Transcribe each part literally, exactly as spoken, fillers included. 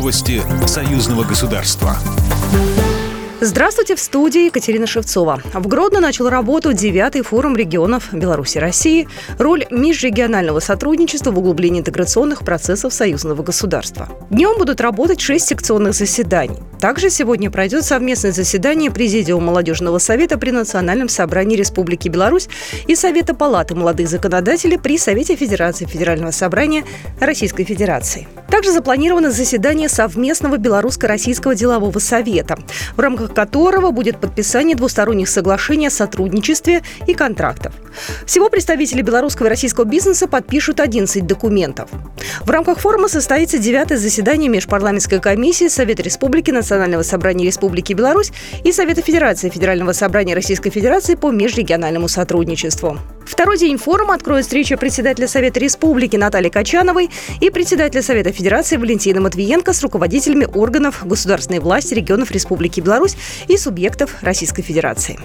Новости союзного государства. Здравствуйте, в студии Екатерина Шевцова. В Гродно начал работу девятый форум регионов Беларуси и России. Роль межрегионального сотрудничества в углублении интеграционных процессов союзного государства. Днем будут работать шесть секционных заседаний. Также сегодня пройдет совместное заседание Президиума Молодежного совета при Национальном собрании Республики Беларусь и Совета палаты молодых законодателей при Совете Федерации Федерального собрания Российской Федерации. Также запланировано заседание совместного Белорусско-Российского делового совета, в рамках которого будет подписание двусторонних соглашений о сотрудничестве и контрактов. Всего представители белорусского и российского бизнеса подпишут одиннадцать документов. В рамках форума состоится девятое заседание Межпарламентской комиссии Совета Республики, Национального собрания Республики Беларусь и Совета Федерации Федерального собрания Российской Федерации по межрегиональному сотрудничеству. Второй день форума откроет встреча председателя Совета Республики Натальи Качановой и председателя Совета Федерации Валентина Матвиенко с руководителями органов государственной власти регионов Республики Беларусь и субъектов Российской Федерации.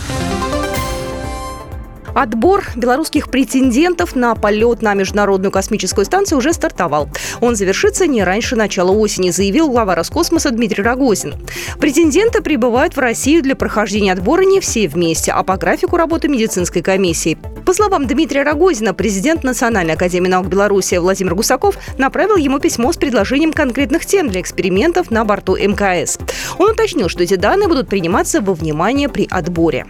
Отбор белорусских претендентов на полет на Международную космическую станцию уже стартовал. Он завершится не раньше начала осени, заявил глава Роскосмоса Дмитрий Рогозин. Претенденты прибывают в Россию для прохождения отбора не все вместе, а по графику работы медицинской комиссии. По словам Дмитрия Рогозина, президент Национальной академии наук Беларуси Владимир Гусаков направил ему письмо с предложением конкретных тем для экспериментов на борту эм ка эс. Он уточнил, что эти данные будут приниматься во внимание при отборе.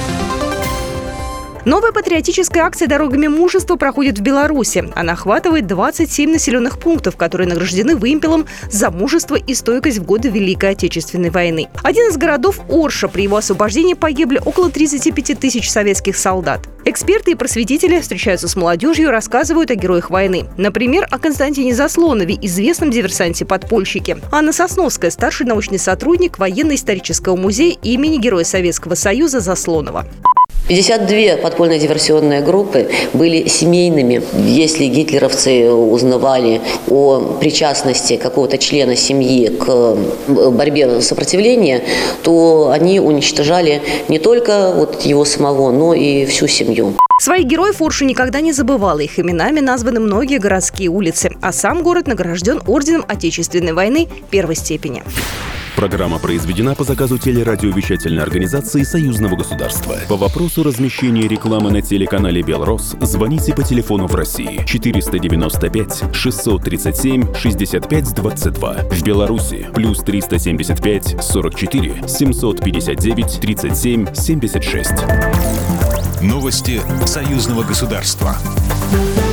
Новая патриотическая акция «Дорогами мужества» проходит в Беларуси. Она охватывает двадцать семь населенных пунктов, которые награждены вымпелом за мужество и стойкость в годы Великой Отечественной войны. Один из городов – Орша. При его освобождении погибли около тридцати пяти тысяч советских солдат. Эксперты и просветители встречаются с молодежью и рассказывают о героях войны. Например, о Константине Заслонове, известном диверсанте-подпольщике. Анна Сосновская – старший научный сотрудник военно-исторического музея имени Героя Советского Союза Заслонова. пятьдесят две подпольные диверсионные группы были семейными. Если гитлеровцы узнавали о причастности какого-то члена семьи к борьбе сопротивления, то они уничтожали не только вот его самого, но и всю семью. Своих героев Орша никогда не забывала. Их именами названы многие городские улицы, а сам город награжден орденом Отечественной войны первой степени. Программа произведена по заказу телерадиовещательной организации Союзного государства. По вопросу размещения рекламы на телеканале «Белрос» звоните по телефону в России четыреста девяносто пять шестьсот тридцать семь шестьдесят пять двадцать два. В Беларуси плюс триста семьдесят пять сорок четыре семьсот пятьдесят девять тридцать семь семьдесят шесть. Новости союзного государства.